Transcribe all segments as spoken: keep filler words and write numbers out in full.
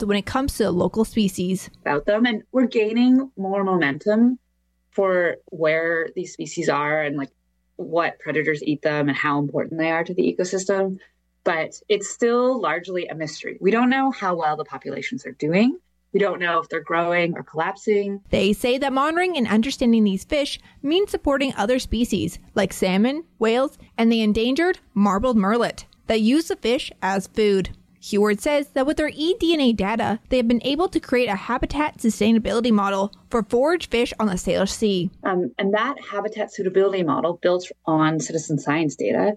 when it comes to local species. About them, and we're gaining more momentum for where these species are and like what predators eat them and how important they are to the ecosystem. But it's still largely a mystery. We don't know how well the populations are doing. We don't know if they're growing or collapsing. They say that monitoring and understanding these fish means supporting other species like salmon, whales, and the endangered marbled murrelet that use the fish as food. Huard says that with their eDNA data, they have been able to create a habitat sustainability model for forage fish on the Salish Sea. Um, and that habitat suitability model, built on citizen science data,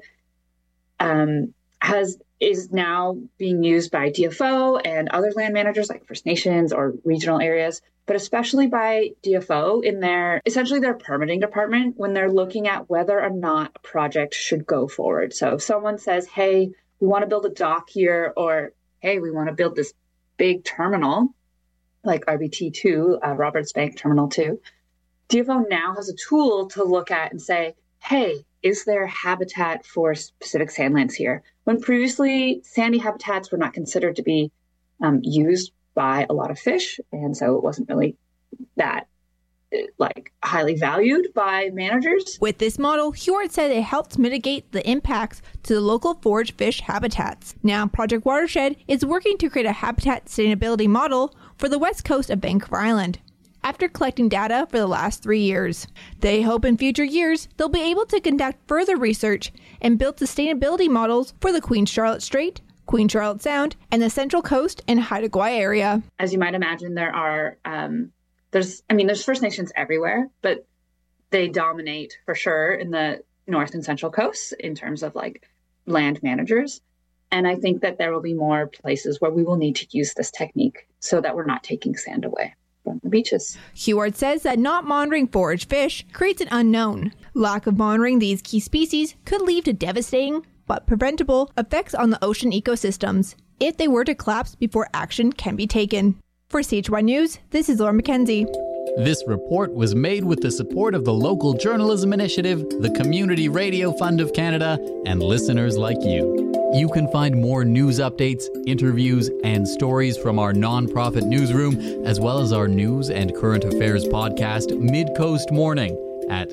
um, has is now being used by D F O and other land managers like First Nations or regional areas, but especially by D F O in their, essentially their permitting department when they're looking at whether or not a project should go forward. So if someone says, hey, we want to build a dock here, or hey, we want to build this big terminal like R B T two, uh, Roberts Bank Terminal two, D F O now has a tool to look at and say, hey, is there habitat for Pacific sandlands here? When previously sandy habitats were not considered to be um, used by a lot of fish, and so it wasn't really that like highly valued by managers. With this model, Huard said it helps mitigate the impacts to the local forage fish habitats. Now, Project Watershed is working to create a habitat sustainability model for the west coast of Vancouver Island after collecting data for the last three years. They hope in future years they'll be able to conduct further research and build sustainability models for the Queen Charlotte Strait, Queen Charlotte Sound, and the Central Coast and Haida Gwaii area. As you might imagine, there are, um, there's, I mean, there's First Nations everywhere, but they dominate for sure in the North and Central Coasts in terms of like land managers. And I think that there will be more places where we will need to use this technique so that we're not taking sand away from the beaches. Huard says that not monitoring forage fish creates an unknown. Lack of monitoring these key species could lead to devastating but preventable effects on the ocean ecosystems if they were to collapse before action can be taken. For C H Y News, this is Laura McKenzie. This report was made with the support of the Local Journalism Initiative, the Community Radio Fund of Canada, and listeners like you. You can find more news updates, interviews, and stories from our nonprofit newsroom, as well as our news and current affairs podcast, Mid-Coast Morning, at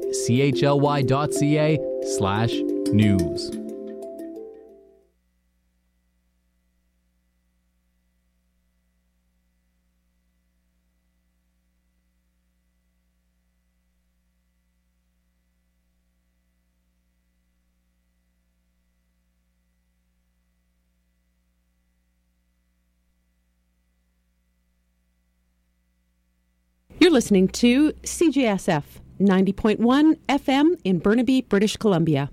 chly.ca slash news. You're listening to C J S F ninety point one F M in Burnaby, British Columbia.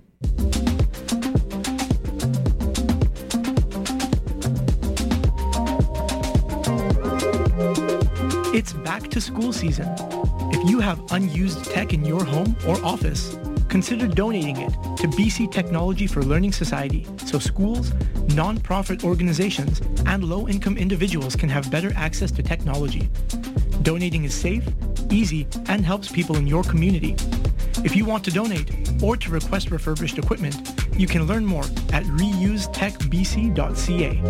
It's back to school season. If you have unused tech in your home or office, consider donating it to B C Technology for Learning Society so schools, non-profit organizations, and low-income individuals can have better access to technology. Donating is safe, easy, and helps people in your community. If you want to donate or to request refurbished equipment, you can learn more at reuse tech b c dot c a.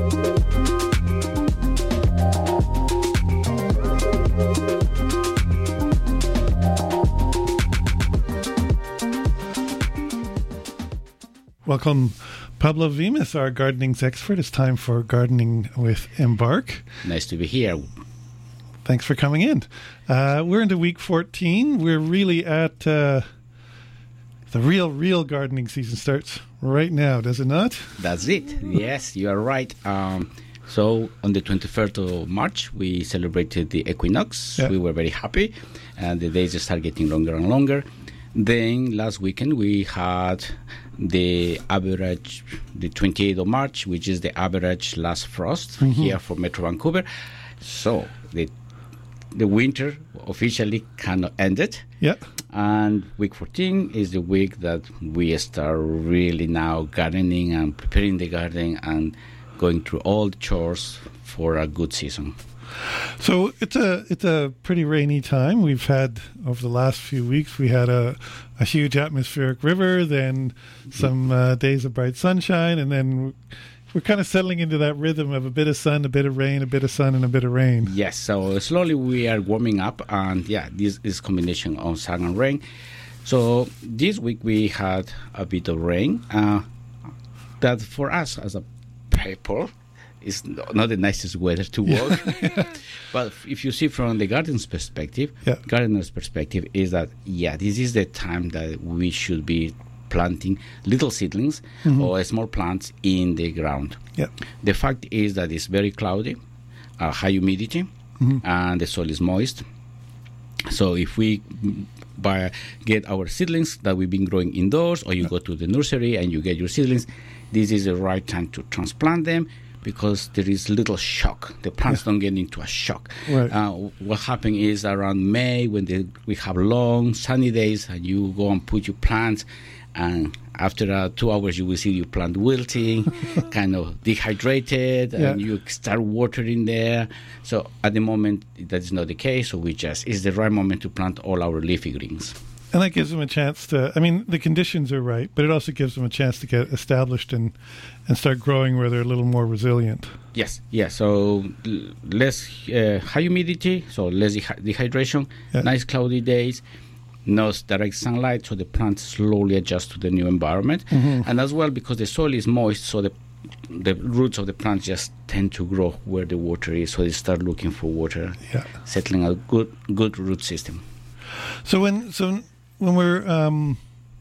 Welcome, Pablo Vimas, our gardening's expert. It's time for Gardening with Embark. Nice to be here. Thanks for coming in. Uh, we're into week fourteen. We're really at uh, the real, real gardening season starts right now, does it not? That's it. Yes, you are right. Um, so on the twenty-first of March, we celebrated the equinox. Yeah. We were very happy, and the days just started getting longer and longer. Then last weekend, we had the average, the twenty-eighth of March, which is the average last frost mm-hmm. here for Metro Vancouver. So the the winter officially kind of ended. Yeah. And week fourteen is the week that we start really now gardening and preparing the garden and going through all the chores for a good season. So it's a it's a pretty rainy time. We've had, over the last few weeks, we had a, a huge atmospheric river, then some uh, days of bright sunshine, and then we're kind of settling into that rhythm of a bit of sun, a bit of rain, a bit of sun, and a bit of rain. Yes, so slowly we are warming up, and yeah, this is combination of sun and rain. So this week we had a bit of rain. Uh, that for us as a people is not the nicest weather to walk. But if you see from the garden's perspective, yeah. gardener's perspective is that, yeah, this is the time that we should be planting little seedlings mm-hmm. or small plants in the ground. Yep. The fact is that it's very cloudy, uh, high humidity, mm-hmm. and the soil is moist. So if we buy, get our seedlings that we've been growing indoors, or you yep. go to the nursery and you get your seedlings, this is the right time to transplant them, because there is little shock. The plants yeah. don't get into a shock. Right. Uh, what happens is around May, when the, we have long sunny days, and you go and put your plants, and after uh, two hours you will see your plant wilting, kind of dehydrated, yeah. and you start watering there. So at the moment, that is not the case. So we just, it's the right moment to plant all our leafy greens. And that gives them a chance to, I mean, the conditions are right, but it also gives them a chance to get established and, and start growing where they're a little more resilient. Yes, yes. So l- less uh, high humidity, so less de- dehydration, yeah. nice cloudy days, no direct sunlight, so the plants slowly adjust to the new environment. Mm-hmm. And as well, because the soil is moist, so the the roots of the plants just tend to grow where the water is, so they start looking for water, yeah. settling a good good root system. So when so when we're um,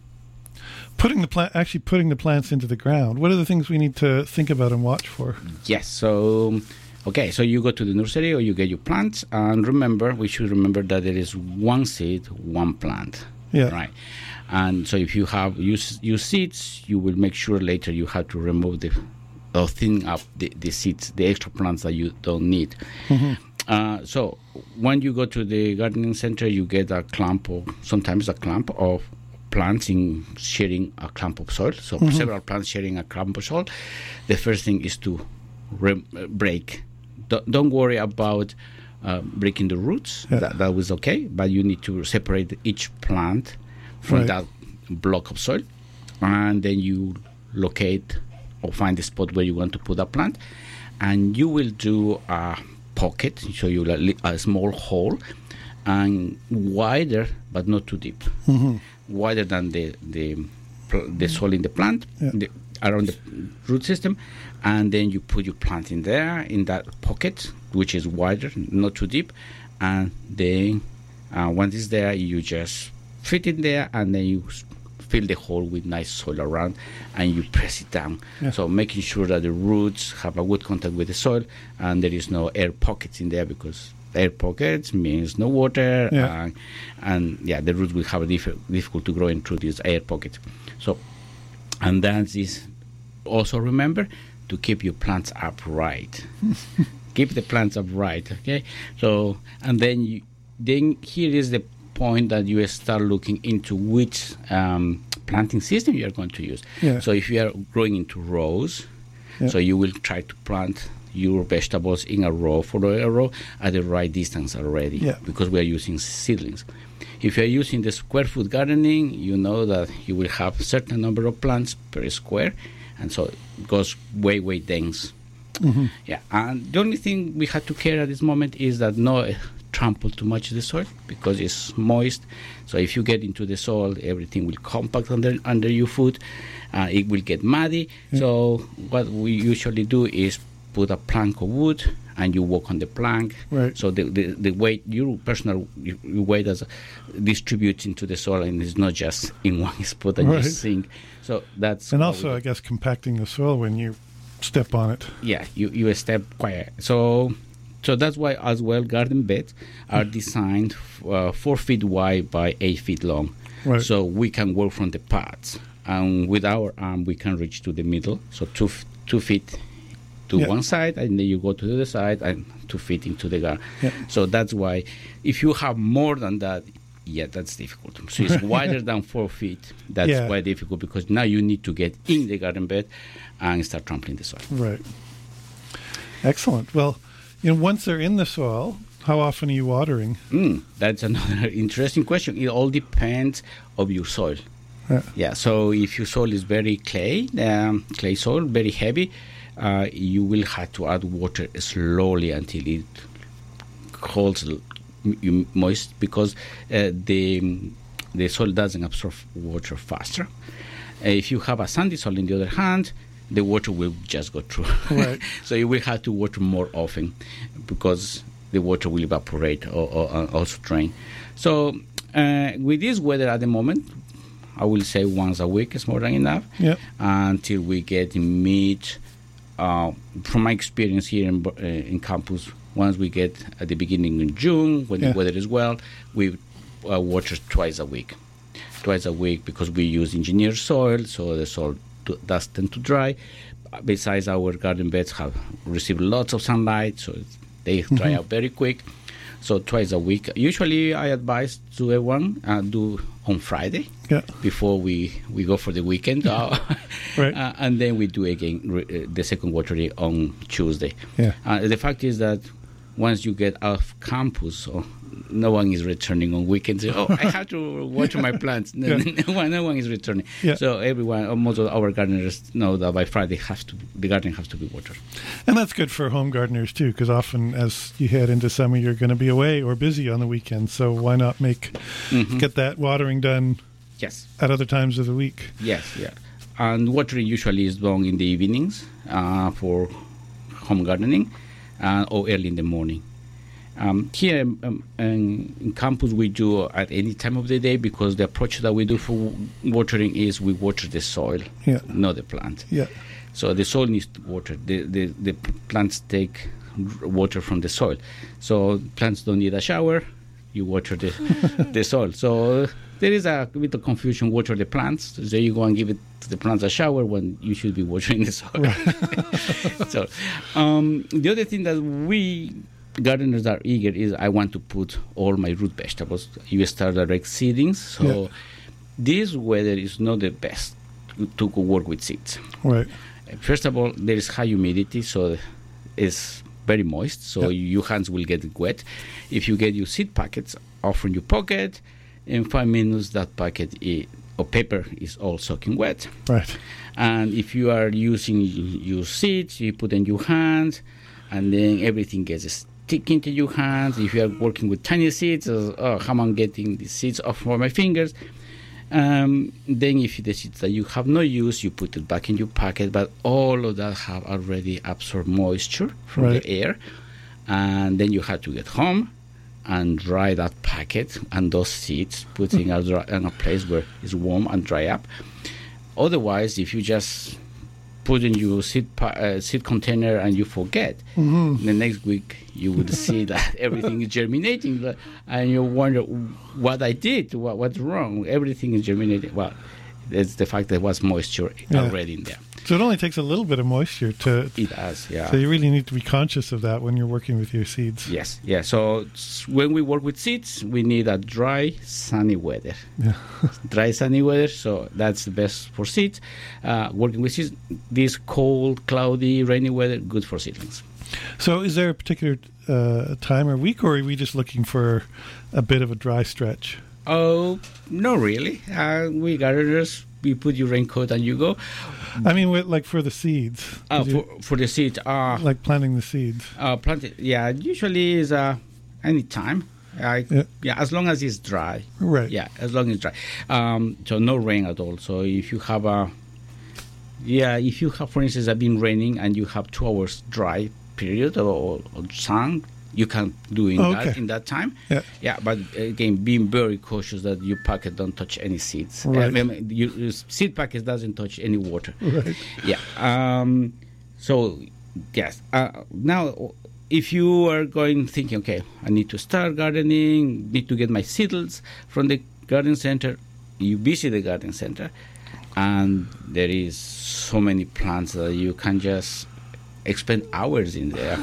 putting the plant, actually putting the plants into the ground, what are the things we need to think about and watch for? Yes. So, okay. So you go to the nursery or you get your plants, and remember, we should remember that there is one seed, one plant. Yeah. Right. And so if you have use use seeds, you will make sure later you have to remove the or thin up the, the seeds, the extra plants that you don't need. Mm-hmm. Uh, so when you go to the gardening center, you get a clump or sometimes a clump of plants in sharing a clump of soil. So mm-hmm. several plants sharing a clump of soil. The first thing is to re- break. Don't, don't worry about uh, breaking the roots. Yeah. That, that was okay, but you need to separate each plant from right. that block of soil, and then you locate or find the spot where you want to put a plant, and you will do a pocket, so you will a small hole, and wider but not too deep, mm-hmm. wider than the the the soil in the plant, yeah. the, around the root system, and then you put your plant in there in that pocket, which is wider, not too deep, and then uh, once it's there, you just fit it there, and then you fill the hole with nice soil around, and you press it down. Yeah. So making sure that the roots have a good contact with the soil, and there is no air pockets in there, because air pockets means no water, yeah. Uh, and yeah, the roots will have a diff- difficult to grow in through these air pockets. So, and that is also remember to keep your plants upright. Keep the plants upright, okay? So, and then you, then here is the point that you start looking into which um, planting system you are going to use. Yeah. So if you are growing into rows, yeah. so you will try to plant your vegetables in a row for a row at the right distance already, yeah. because we are using seedlings. If you are using the square foot gardening, you know that you will have a certain number of plants per square, and so it goes way, way dense. Mm-hmm. Yeah, and the only thing we have to care at this moment is that no trample too much the soil, because it's moist. So if you get into the soil, everything will compact under under your foot. Uh, it will get muddy. Yeah. So what we usually do is put a plank of wood, and you walk on the plank. Right. So the, the, the weight, your personal your weight, as distributes into the soil, and it's not just in one spot and right. you sink. So that's and also, I guess, compacting the soil when you step on it. Yeah, you you step quite so. So that's why, as well, garden beds are designed uh, four feet wide by eight feet long. Right. So we can work from the pads, and with our arm we can reach to the middle. So two f- two feet to yeah. one side, and then you go to the other side, and two feet into the garden. Yeah. So that's why, if you have more than that, yeah, that's difficult. So it's wider than four feet. That's yeah. quite difficult, because now you need to get in the garden bed and start trampling the soil. Right. Excellent. Well, you know, once they're in the soil, how often are you watering? Mm, that's another interesting question. It all depends on your soil. Yeah. yeah. So if your soil is very clay, um, clay soil, very heavy, uh, you will have to add water slowly until it holds moist, because uh, the the soil doesn't absorb water faster. Uh, if you have a sandy soil, on the other hand, the water will just go through. Right. So you will have to water more often, because the water will evaporate or, or also drain. So uh, with this weather at the moment, I will say once a week is more than enough. Yep. Until we get in mid, uh, from my experience here in, uh, in campus, once we get at the beginning of June, when yeah. the weather is well, we uh, water twice a week. Twice a week, because we use engineered soil, so the soil to, does tend to dry. Besides, our garden beds have received lots of sunlight, so they dry mm-hmm. out very quick. So twice a week. Usually, I advise to everyone uh, do on Friday yeah. before we, we go for the weekend, uh, right. uh, and then we do again re- the second watering on Tuesday. Yeah. Uh, the fact is that once you get off campus, oh, no one is returning on weekends. Oh, I have to water my plants. No, yeah. no, one, no one is returning. Yeah. So everyone, most of our gardeners know that by Friday has to the garden has to be watered. And that's good for home gardeners too, because often as you head into summer, you're going to be away or busy on the weekends. So why not make mm-hmm. get that watering done? Yes. At other times of the week. Yes. Yeah. And watering usually is done in the evenings uh, for home gardening, uh, or early in the morning. Um, here um, in, in campus, we do at any time of the day, because the approach that we do for watering is we water the soil, yeah. not the plant. Yeah. So the soil needs water. The, the, the plants take water from the soil. So plants don't need a shower. You water the, the soil. So there is a bit of confusion, water the plants. So you go and give it to the plants a shower when you should be watering the soil. Right. So um, the other thing that we gardeners are eager is I want to put all my root vegetables. You start direct seedings. So yeah. this weather is not the best to work with seeds. Right. First of all, there is high humidity, so it's very moist, so yeah. your hands will get wet. If you get your seed packets off from your pocket, in five minutes that packet is, or paper is all soaking wet. Right. And if you are using your seeds, you put in your hands, and then everything gets stick into your hands. If you are working with tiny seeds, oh, how am I getting the seeds off from my fingers? Um, then if the seeds that you have no use, you put it back in your packet, but all of that have already absorbed moisture from right. the air, and then you have to get home and dry that packet and those seeds, putting mm-hmm. a, in a place where it's warm and dry up. Otherwise, if you just put in your seed pa- uh, seed container and you forget, mm-hmm. the next week you would see that everything is germinating, and you wonder what I did, what, what's wrong. Everything is germinating. Well, it's the fact that there was moisture yeah. already in there. So it only takes a little bit of moisture to... It does, yeah. So you really need to be conscious of that when you're working with your seeds. Yes, yeah. So when we work with seeds, we need a dry, sunny weather. Yeah. Dry, sunny weather, so that's the best for seeds. Uh, working with seeds, this cold, cloudy, rainy weather, good for seedlings. So is there a particular uh, time or week, or are we just looking for a bit of a dry stretch? Oh, no, really. Uh, we gardeners, we put your raincoat and you go. I mean, with, like for the seeds. Uh, for, for the seeds. Uh, like planting the seeds. Uh, plant, yeah, usually is uh, any time. I, yeah. yeah, as long as it's dry. Right. Yeah, as long as it's dry. Um, so no rain at all. So if you have a, yeah, if you have, for instance, have been raining and you have two hours dry period or, or sun, you can do in oh, that okay. in that time. Yeah. Yeah, but again, being very cautious that your packet don't touch any seeds. Right. I mean, your, your seed packet doesn't touch any water. Right. Yeah. Um, so yes. Uh, now, if you are going thinking, okay, I need to start gardening, need to get my seedlings from the garden center, you visit the garden center, and there is so many plants that you can just spend hours in there.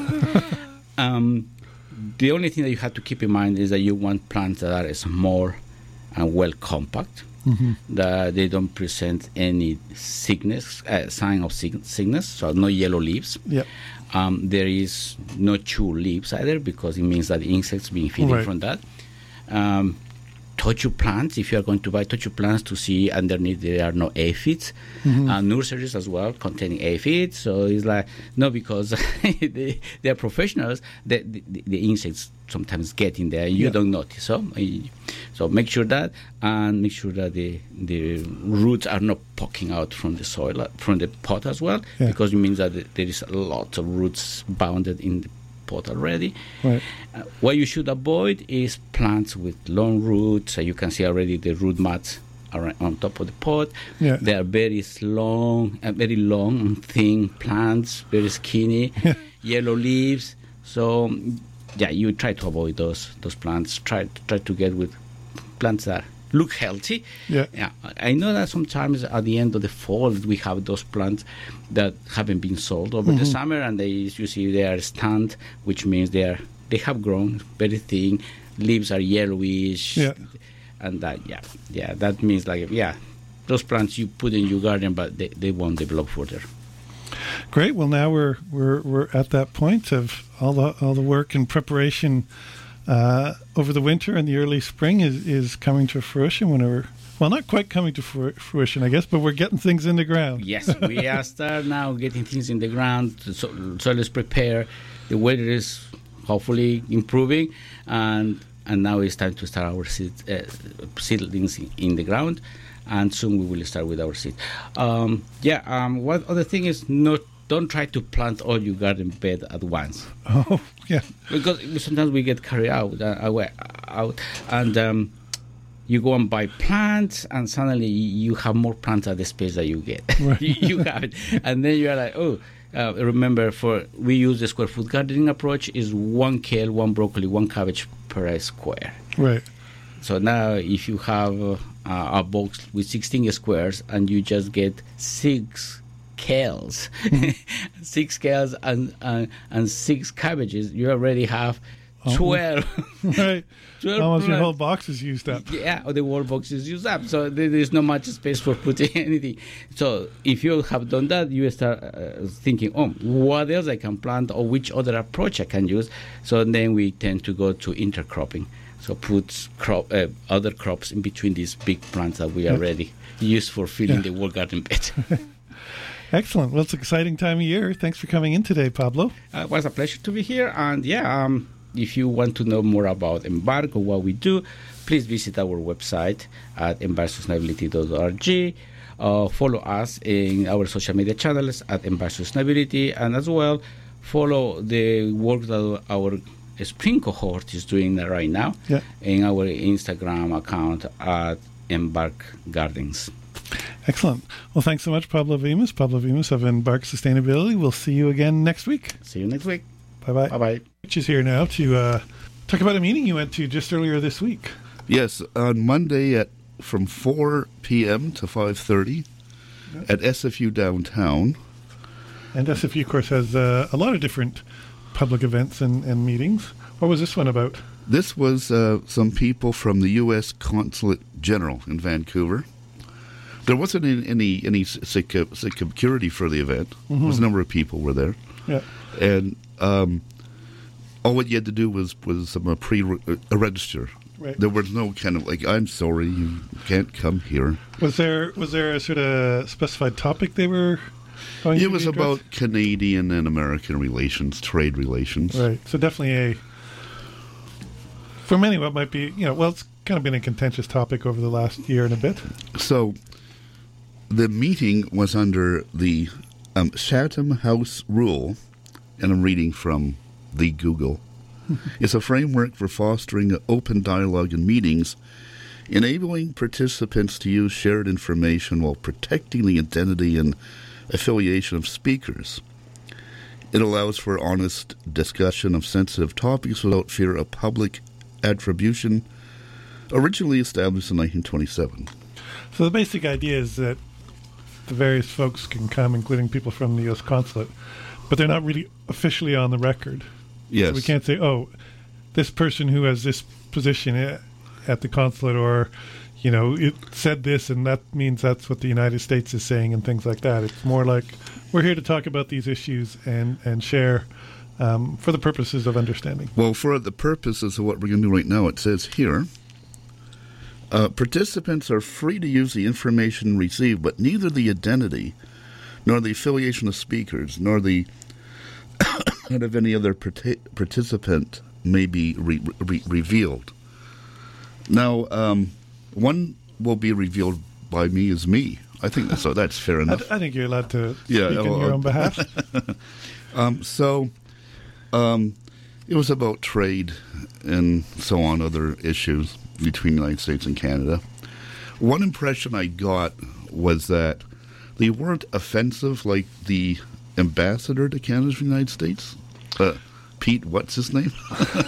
um, the only thing that you have to keep in mind is that you want plants that are small and well compact, mm-hmm. that they don't present any sickness, uh, sign of sickness, so no yellow leaves. Yep. Um, there is no chew leaves either, because it means that the insects being feeding right. from that. Um, touch plants. If you are going to buy touch plants, to see underneath there are no aphids. Mm-hmm. Uh, nurseries as well containing aphids. So it's like, no, because they, they are professionals, the, the, the insects sometimes get in there and you yeah. don't notice. So so make sure that, and make sure that the the roots are not poking out from the soil, from the pot as well, yeah. because it means that there is a lot of roots bounded in the pot already. Right. Uh, what you should avoid is plants with long roots. Uh, you can see already the root mats are on top of the pot. Yeah. They are very long, uh, very long and thin plants, very skinny, yellow leaves. So yeah, you try to avoid those those plants. Try try to get with plants that look healthy. Yeah. Yeah. I know that sometimes at the end of the fall we have those plants that haven't been sold over mm-hmm. the summer, and they you see they are stand, which means they are they have grown very thin. Leaves are yellowish. Yeah. And that yeah yeah that means like yeah those plants you put in your garden, but they, they won't develop further. Great. Well, now we're we're we're at that point of all the all the work and preparation uh, over the winter and the early spring is, is coming to fruition. Whenever, well, not quite coming to fruition, I guess, but we're getting things in the ground. Yes, we are start now getting things in the ground. So, so let's prepare. The weather is hopefully improving, and and now it's time to start our seed, uh, seedlings in, in the ground. And soon we will start with our seed. Um, yeah. Um, what other thing is not? Don't try to plant all your garden bed at once. Oh, yeah. Because sometimes we get carried out, uh, away, out, and um, you go and buy plants, and suddenly you have more plants at the space that you get. Right. you, you have it, and then you are like, oh. Uh, remember, for we use the square foot gardening approach. Is one kale, one broccoli, one cabbage per square. Right. So now, if you have uh, a box with sixteen squares and you just get six kales, six kales and uh, and six cabbages, you already have twelve. Right. twelve Almost plants. your whole box is used up. Yeah, or the whole box is used up. So there is not much space for putting anything. So if you have done that, you start uh, thinking, oh, what else I can plant, or which other approach I can use. So then we tend to go to intercropping. So put crop, uh, other crops in between these big plants that we already use for filling yeah. the whole garden bed. Excellent. Well, it's an exciting time of year. Thanks for coming in today, Pablo. Uh, it was a pleasure to be here. And yeah, um, if you want to know more about Embark or what we do, please visit our website at embark sustainability dot org. Uh, follow us in our social media channels at Embark Sustainability, and as well follow the work that our spring cohort is doing right now yeah. in our Instagram account at Embark Gardens. Excellent. Well, thanks so much, Pablo Vimas. Pablo Vimas of Embark Sustainability. We'll see you again next week. See you next week. Bye-bye. Bye-bye. Which is here now to uh, talk about a meeting you went to just earlier this week. Yes, on Monday at from four p.m. to five thirty yeah. at S F U downtown. And S F U, of course, has uh, a lot of different public events and, and meetings. What was this one about? This was uh, some people from the U S Consulate General in Vancouver. There wasn't any any security for the event. Mm-hmm. There was a number of people were there. Yeah. And um, all what you had to do was was um, a pre-register. Right. There was no kind of like, I'm sorry, you can't come here. Was there was there a sort of specified topic they were going to It was about Canadian and American relations, trade relations. Right. So definitely a, for many, what might be, you know, well, it's kind of been a contentious topic over the last year and a bit. So the meeting was under the um, Chatham House Rule, and I'm reading from the Google. It's a framework for fostering open dialogue in meetings, enabling participants to use shared information while protecting the identity and affiliation of speakers. It allows for honest discussion of sensitive topics without fear of public attribution, originally established in nineteen twenty-seven. So the basic idea is that the various folks can come, including people from the U S Consulate, but they're not really officially on the record. Yes. So we can't say, oh, this person who has this position at the consulate, or, you know, it said this and that means that's what the United States is saying and things like that. It's more like we're here to talk about these issues and, and share um, for the purposes of understanding. Well, for the purposes of what we're going to do right now, it says here, Uh, participants are free to use the information received, but neither the identity nor the affiliation of speakers nor the head of any other parti- participant may be re- re- revealed. Now, um, one will be revealed by me as me. I think that's, so that's fair enough. I, I think you're allowed to yeah, speak well, on your own behalf. um, so um, it was about trade and so on, other issues between the United States and Canada. One impression I got was that they weren't offensive like the ambassador to Canada from the United States. Uh, Pete, what's his name?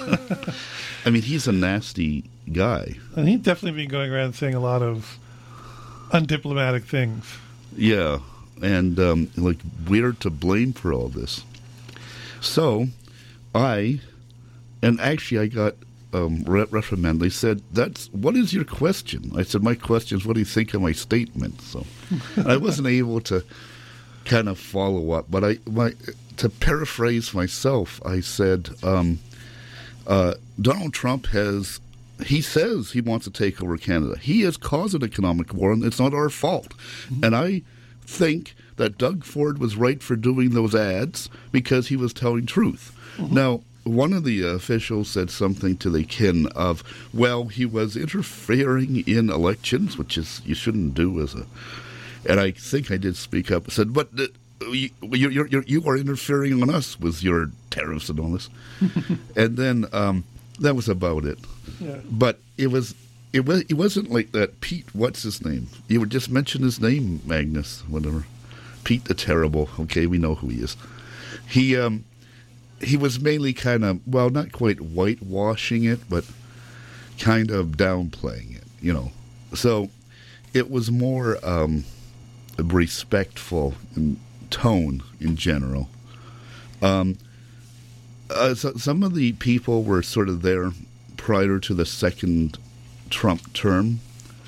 I mean, he's a nasty guy. And he's definitely been going around saying a lot of undiplomatic things. Yeah, and um, like we're to blame for all this. So, I, and actually I got um, reprimanded. They said, "That's what is your question?" I said, "My question is, what do you think of my statement?" So, I wasn't able to kind of follow up, but I, my, to paraphrase myself, I said, um, uh, Donald Trump has. He says he wants to take over Canada. He has caused an economic war, and it's not our fault. Mm-hmm. And I think that Doug Ford was right for doing those ads because he was telling truth. Mm-hmm. Now, one of the officials said something to the kin of, well, he was interfering in elections, which is you shouldn't do as a... And I think I did speak up and said, but uh, you, you're, you're, you are interfering on us with your tariffs and all this. And then um, that was about it. Yeah. But it was, it was, it wasn't like that. Pete, what's his name? You would just mention his name, Magnus, whatever. Pete the Terrible. Okay, we know who he is. He, um, he was mainly kind of, well, not quite whitewashing it, but kind of downplaying it. You know, so it was more um, respectful in tone in general. Um, uh, so some of the people were sort of there prior to the second Trump term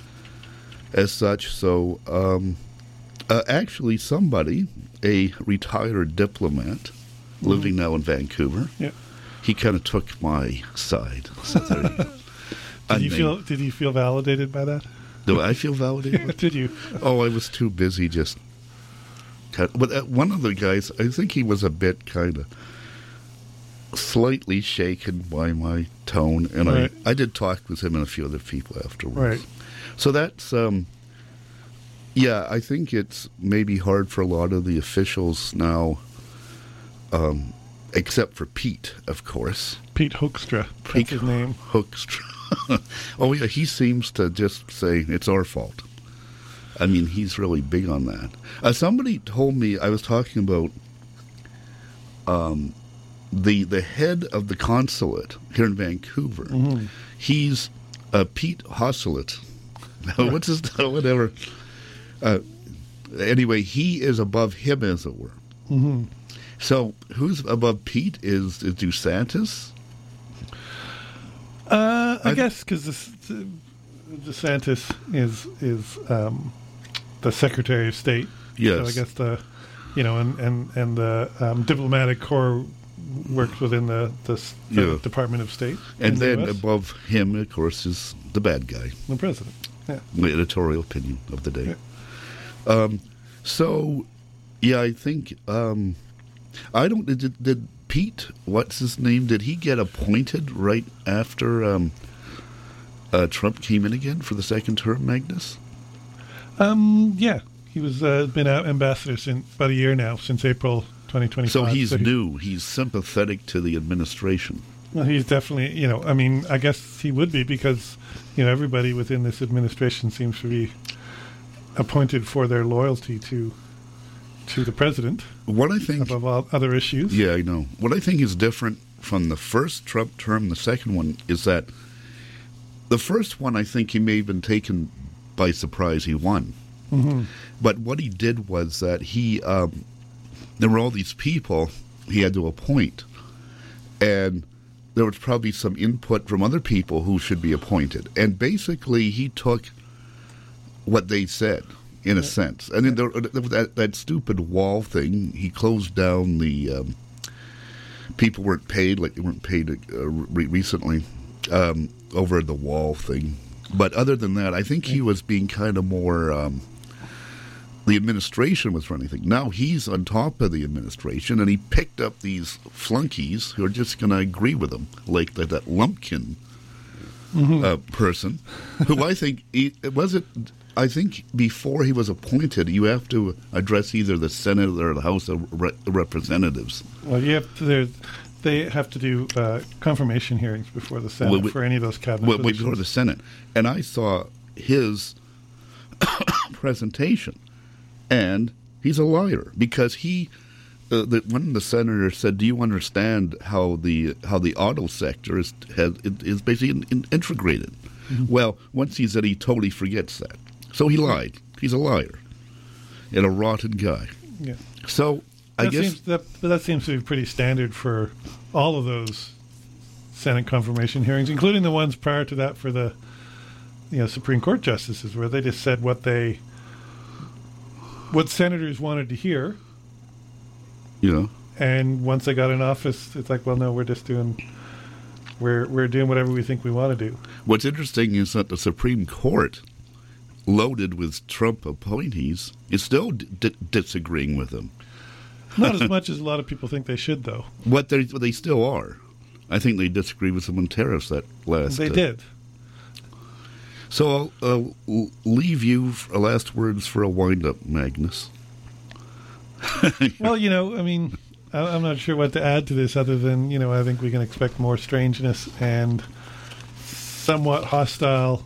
as such. So um, uh, actually somebody, a retired diplomat mm-hmm. living now in Vancouver, yeah. he kind of took my side. So there you go. Did you feel, did you feel validated by that? Do I feel validated? Did you? Oh, I was too busy just... Kind of, but uh, one of the guys, I think he was a bit kind of slightly shaken by my tone, and right. I, I did talk with him and a few other people afterwards. Right. So that's, um, yeah, I think it's maybe hard for a lot of the officials now, um, except for Pete, of course. Pete Hoekstra, that's Pete his name. Hoekstra. Oh, yeah, he seems to just say, it's our fault. I mean, he's really big on that. Uh, somebody told me, I was talking about um, the the head of the consulate here in Vancouver. Mm-hmm. He's uh, Pete Hosselet. What's his, whatever. Uh, anyway, he is above him, as it were. Mm-hmm. So who's above Pete? Is, is DeSantis? Uh, I, I guess because DeSantis is is um, the Secretary of State. Yes. So I guess the, you know, and and and the um, diplomatic corps works within the the, the yeah. Department of State. And then the above him, of course, is the bad guy, the president. Yeah. The editorial opinion of the day. Yeah. Um, so, yeah, I think um, I don't did, did Pete, what's his name? Did he get appointed right after um, uh, Trump came in again for the second term, Magnus? Um, yeah, he was uh, been out ambassador since about a year now, since April twenty twenty-five. So he's so he, new. He's sympathetic to the administration. Well, he's definitely, you know, I mean, I guess he would be because, you know, everybody within this administration seems to be appointed for their loyalty to to the president. What I think above all other issues. Yeah, I know. What I think is different from the first Trump term, the second one, is that the first one, I think he may have been taken by surprise. He won. Mm-hmm. But what he did was that he, um, there were all these people he had to appoint, and there was probably some input from other people who should be appointed. And basically, he took what they said, in a yeah. sense. And then there, there was that, that stupid wall thing. He closed down the... Um, people weren't paid, like they weren't paid uh, re- recently, um, over the wall thing. But other than that, I think he was being kind of more... Um, the administration was running things. Now he's on top of the administration, and he picked up these flunkies who are just going to agree with him, like that, that Lumpkin mm-hmm. uh, person, who I think he, was it. I think before he was appointed, you have to address either the Senate or the House of Re- Representatives. Well, you have to. They have to do uh, confirmation hearings before the Senate well, we, for any of those cabinet well, positions. Before the Senate, and I saw his presentation. And he's a liar because he, uh, the, one of the senators said, "Do you understand how the how the auto sector is has is basically in, in integrated?" Mm-hmm. Well, once he said, he totally forgets that. So he lied. He's a liar and a rotten guy. Yeah. So I that guess seems, that that seems to be pretty standard for all of those Senate confirmation hearings, including the ones prior to that for the you know Supreme Court justices, where they just said what they. What senators wanted to hear. You know. And once they got in office, it's like, well, no, we're just doing, we're we're doing whatever we think we want to do. What's interesting is that the Supreme Court, loaded with Trump appointees, is still d- disagreeing with him. Not as much as a lot of people think they should, though. What they they still are. I think they disagree with him on tariffs that last. They uh, did. So I'll uh, leave you for last words for a wind-up, Magnus. Well, you know, I mean, I'm not sure what to add to this other than, you know, I think we can expect more strangeness and somewhat hostile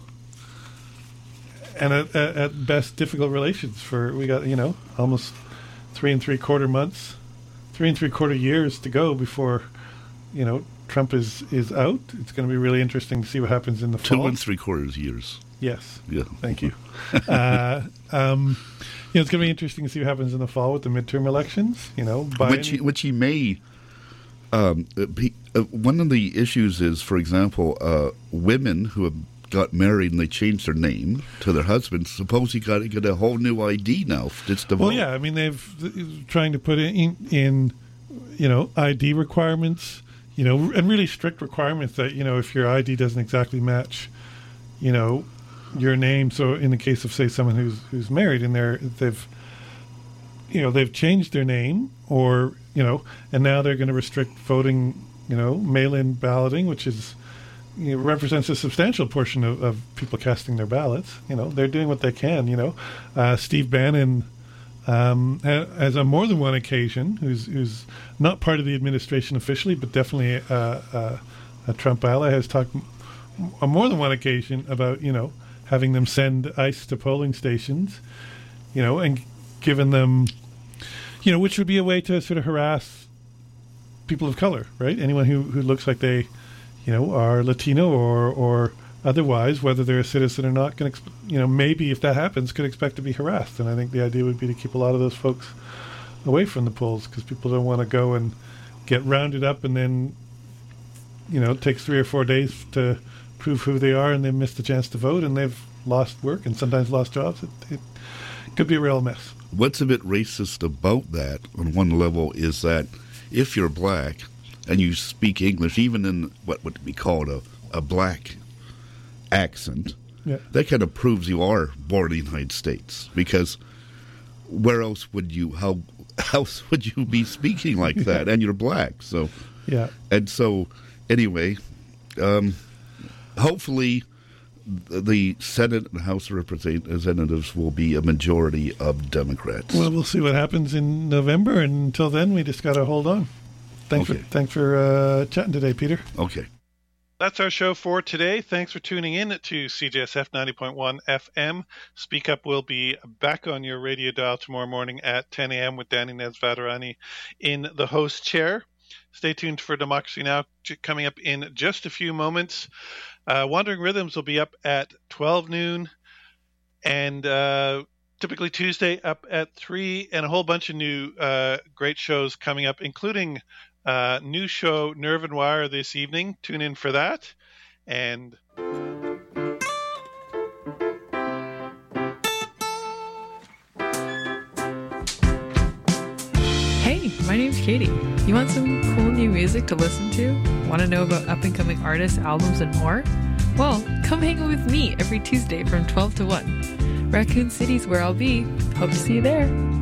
and at, at best difficult relations for, we got, you know, almost three and three quarter months, three and three quarter years to go before, you know, Trump is, is out. It's going to be really interesting to see what happens in the fall. Two and three quarters years. Yes. Yeah. Thank you. uh, um, you know, it's going to be interesting to see what happens in the fall with the midterm elections. You know, Biden, which he, which he may. Um, he, uh, one of the issues is, for example, uh, women who have got married and they changed their name to their husbands. Suppose he got to get a whole new I D now. Just to well, vote. yeah. I mean, they've trying to put in, in, you know, I D requirements. You know, and really strict requirements that, you know, if your I D doesn't exactly match, you know, your name. So in the case of, say, someone who's who's married and they're, they've, you know, they've changed their name or, you know, and now they're going to restrict voting, you know, mail-in balloting, which is, you know, represents a substantial portion of, of people casting their ballots. You know, they're doing what they can, you know. Uh, Steve Bannon, Um, as on more than one occasion, who's who's not part of the administration officially, but definitely uh, uh, a Trump ally, has talked on more than one occasion about, you know, having them send ICE to polling stations, you know, and given them, you know, which would be a way to sort of harass people of color, right? Anyone who, who looks like they, you know, are Latino or or otherwise, whether they're a citizen or not, can exp- you know, maybe if that happens, could expect to be harassed. And I think the idea would be to keep a lot of those folks away from the polls because people don't want to go and get rounded up and then, you know, it takes three or four days to prove who they are and they've missed the chance to vote and they've lost work and sometimes lost jobs. It, it could be a real mess. What's a bit racist about that on one level is that if you're black and you speak English, even in what would be called a, a black accent, yeah. that kind of proves you are born in the United States, because where else would you how else would you be speaking like that? And you're black, so yeah. And so anyway, um, hopefully the Senate and House of Representatives will be a majority of Democrats. Well, we'll see what happens in November, and until then, we just got to hold on. Thanks okay. for thanks for uh, chatting today, Peter. Okay. That's our show for today. Thanks for tuning in to C J S F ninety point one F M. Speak Up will be back on your radio dial tomorrow morning at ten a.m. with Danny Nesvatarani in the host chair. Stay tuned for Democracy Now! Coming up in just a few moments. Uh, Wandering Rhythms will be up at twelve noon, and uh, typically Tuesday up at three, and a whole bunch of new uh, great shows coming up, including Uh, new show, Nerve and Wire, this evening. Tune in for that. And hey, my name's Katie. You want some cool new music to listen to? Want to know about up-and-coming artists, albums, and more? Well, come hang with me every Tuesday from twelve to one. Raccoon City's where I'll be. Hope to see you there.